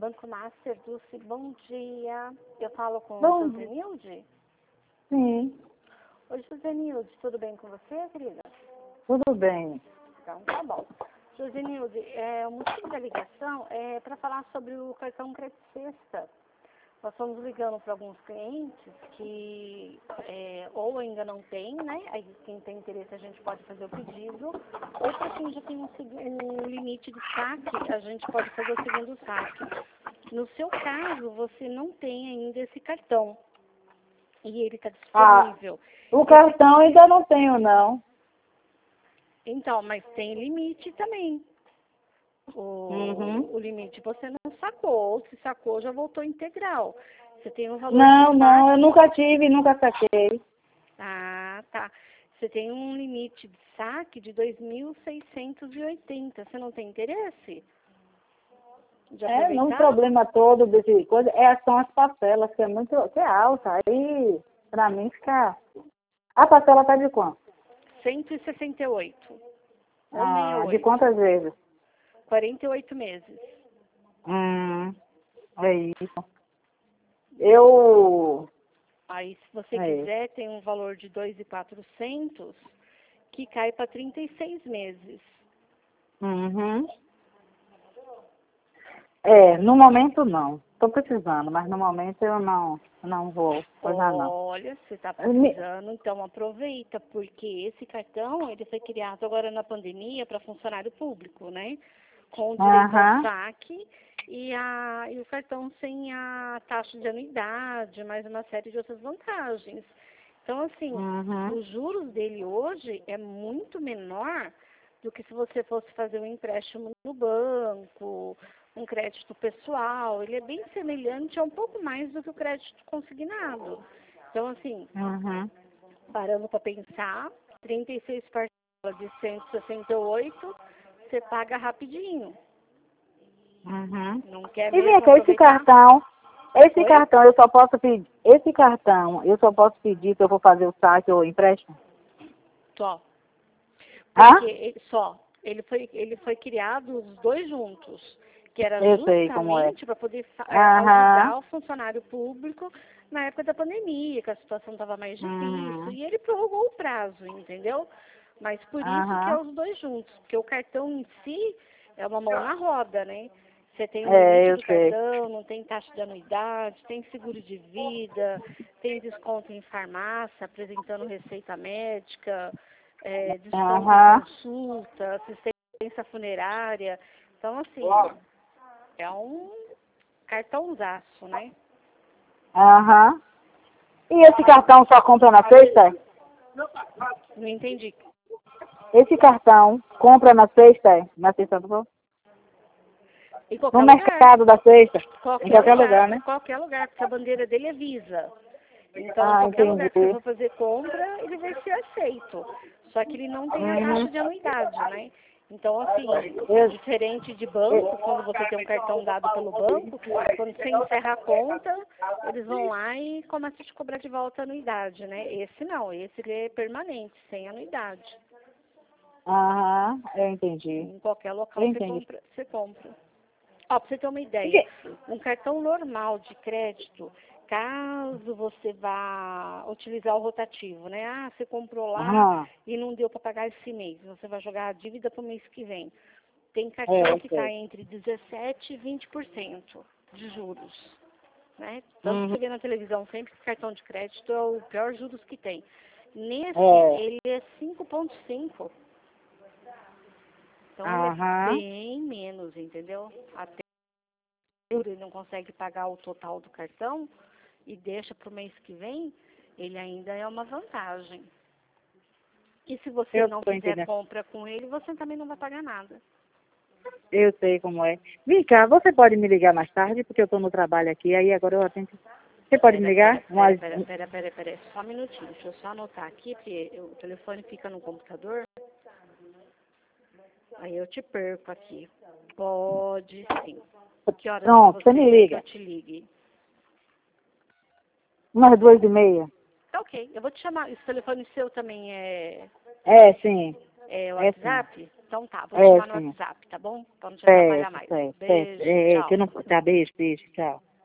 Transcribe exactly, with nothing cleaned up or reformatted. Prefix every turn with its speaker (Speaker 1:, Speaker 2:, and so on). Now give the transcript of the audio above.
Speaker 1: Banco Master, Dulce, bom dia. Eu falo com
Speaker 2: Bom
Speaker 1: o
Speaker 2: dia.
Speaker 1: Josenilde?
Speaker 2: Sim,
Speaker 1: Oi, Josenilde, tudo bem com você, querida?
Speaker 2: tudo bem.
Speaker 1: Então, tá bom. Josenilde, é, o motivo da ligação é para falar sobre o cartão Crédito Sexta. Nós estamos ligando para alguns clientes que é, ou ainda não tem, né? Aí quem tem interesse a gente pode fazer o pedido, ou para quem já tem um, seg- um limite de saque, a gente pode fazer o segundo saque. No seu caso, você não tem ainda esse cartão e ele está
Speaker 2: Ah,
Speaker 1: disponível.
Speaker 2: o cartão ainda não tenho, não.
Speaker 1: Então, mas tem limite também. O,
Speaker 2: Uhum.
Speaker 1: o limite você não sacou, ou se sacou já voltou integral. Você tem um valor
Speaker 2: Não,
Speaker 1: de
Speaker 2: não, eu
Speaker 1: saque.
Speaker 2: nunca tive, nunca saquei.
Speaker 1: Ah, tá. Você tem um limite de saque de dois mil seiscentos e oitenta. Você não tem interesse de
Speaker 2: É, não, o
Speaker 1: aproveitar?
Speaker 2: problema todo desse coisa é, são as parcelas, que é muito, que é alta. Aí, pra mim, fica... A parcela tá de quanto?
Speaker 1: cento e sessenta e oito.
Speaker 2: Ah, de
Speaker 1: cento e sessenta e oito.
Speaker 2: quantas vezes?
Speaker 1: quarenta e oito meses.
Speaker 2: Hum, é isso. Eu...
Speaker 1: Aí, se você
Speaker 2: É isso.
Speaker 1: quiser, tem um valor de dois mil e quatrocentos que cai para trinta e seis meses.
Speaker 2: Uhum. É, no momento não. Estou precisando, mas no momento eu não, não vou coisa não.
Speaker 1: Olha, você está
Speaker 2: Me-
Speaker 1: precisando, então aproveita, porque esse cartão ele foi criado agora na pandemia para funcionário público, né? Com o direito ao
Speaker 2: Aham,
Speaker 1: saque e, a, e o cartão sem a taxa de anuidade, mais uma série de outras vantagens. Então, assim,
Speaker 2: uhum.
Speaker 1: os juros dele hoje é muito menor do que se você fosse fazer um empréstimo no banco, um crédito pessoal. Ele é bem semelhante a um pouco mais do que o crédito consignado. Então, assim,
Speaker 2: Uhum.
Speaker 1: parando para pensar, trinta e seis parcelas de cento e sessenta e oito, você paga rapidinho.
Speaker 2: Uhum.
Speaker 1: Não quer
Speaker 2: E vem
Speaker 1: mesmo
Speaker 2: cá, esse
Speaker 1: aproveitar?
Speaker 2: cartão, esse
Speaker 1: Oi?
Speaker 2: cartão eu só posso pedir, esse cartão eu só posso pedir que eu vou fazer o saque ou empréstimo?
Speaker 1: Só.
Speaker 2: Hã?
Speaker 1: Porque ele, só, ele foi, ele foi criado os dois juntos, que era
Speaker 2: Eu sei como é.
Speaker 1: justamente para poder fa- é,
Speaker 2: Aham.
Speaker 1: ajudar o funcionário público na época da pandemia, que a situação estava mais difícil,
Speaker 2: Uhum.
Speaker 1: e ele prorrogou o prazo, entendeu? Mas por isso que é
Speaker 2: Aham.
Speaker 1: os dois juntos, porque o cartão em si é uma mão na roda, né? Você tem o
Speaker 2: É,
Speaker 1: limite
Speaker 2: eu
Speaker 1: do
Speaker 2: sei.
Speaker 1: cartão, não tem taxa de anuidade, tem seguro de vida, tem desconto em farmácia, apresentando receita médica, é, desconto em
Speaker 2: Aham.
Speaker 1: consulta, assistência funerária. Então, assim, é um cartãozaço, né?
Speaker 2: Aham. E esse cartão só compra na sexta?
Speaker 1: Não entendi.
Speaker 2: Esse cartão compra na sexta? Na sexta, tá bom?
Speaker 1: Em
Speaker 2: No
Speaker 1: qualquer lugar.
Speaker 2: mercado da sexta? Em
Speaker 1: Qualquer
Speaker 2: qualquer
Speaker 1: lugar.
Speaker 2: lugar, né?
Speaker 1: Qualquer lugar, porque a bandeira dele é Visa. Então,
Speaker 2: Ah,
Speaker 1: qualquer lugar que você
Speaker 2: entendi.
Speaker 1: for fazer compra, ele vai ser aceito. Só que ele não tem a taxa
Speaker 2: Uhum.
Speaker 1: de anuidade, né? Então, assim,
Speaker 2: Eu,
Speaker 1: diferente de
Speaker 2: eu,
Speaker 1: banco, quando você tem um cartão dado pelo banco, quando você encerra a conta, eles vão lá e começam a te cobrar de volta a anuidade, né? Esse não, esse ele é permanente, sem anuidade.
Speaker 2: aham, eu entendi.
Speaker 1: Em qualquer
Speaker 2: Eu
Speaker 1: local você
Speaker 2: entendi.
Speaker 1: compra, você compra. Ó, pra você ter uma
Speaker 2: E
Speaker 1: ideia,
Speaker 2: que-
Speaker 1: um cartão normal de crédito, caso você vá utilizar o rotativo, né? Ah, você comprou lá
Speaker 2: Aham,
Speaker 1: e não deu para pagar esse mês, você vai jogar a dívida para o mês que vem. Tem
Speaker 2: é,
Speaker 1: cartão
Speaker 2: eu
Speaker 1: que está
Speaker 2: sei.
Speaker 1: entre dezessete e vinte por cento de juros, né? Tanto que
Speaker 2: Uhum,
Speaker 1: você vê na televisão sempre que cartão de crédito é o pior juros que tem. Nesse,
Speaker 2: é,
Speaker 1: ele é cinco vírgula cinco. Então ele é
Speaker 2: aham,
Speaker 1: bem menos, entendeu? Até ele não consegue pagar o total do cartão e deixa para o mês que vem, ele ainda é uma vantagem. E se você
Speaker 2: eu
Speaker 1: não
Speaker 2: tô
Speaker 1: fizer
Speaker 2: entendendo.
Speaker 1: compra com ele, você também não vai pagar nada.
Speaker 2: Eu sei como é. Vem cá, você pode me ligar mais tarde, porque eu tô no trabalho aqui, aí agora eu atendo. Você pode me
Speaker 1: Pera, pera,
Speaker 2: ligar?
Speaker 1: pera,
Speaker 2: Umas...
Speaker 1: pera, pera, pera, pera, só um minutinho, deixa eu só anotar aqui, porque eu- o telefone fica no computador, aí eu te perco aqui. Pode sim. Que horas que
Speaker 2: Pronto, você
Speaker 1: você
Speaker 2: me
Speaker 1: quer que eu
Speaker 2: liga.
Speaker 1: te ligue?
Speaker 2: Umas duas e meia.
Speaker 1: Tá ok, eu vou te chamar. Esse telefone seu também é,
Speaker 2: É, sim.
Speaker 1: é
Speaker 2: É sim.
Speaker 1: WhatsApp? Então Então tá, vou
Speaker 2: É,
Speaker 1: chamar no
Speaker 2: sim.
Speaker 1: WhatsApp, tá bom? Pra não te atrapalhar
Speaker 2: Certo,
Speaker 1: mais.
Speaker 2: certo, certo.
Speaker 1: Beijo,
Speaker 2: É,
Speaker 1: tchau.
Speaker 2: que eu não... Tá, beijo, beijo, tchau.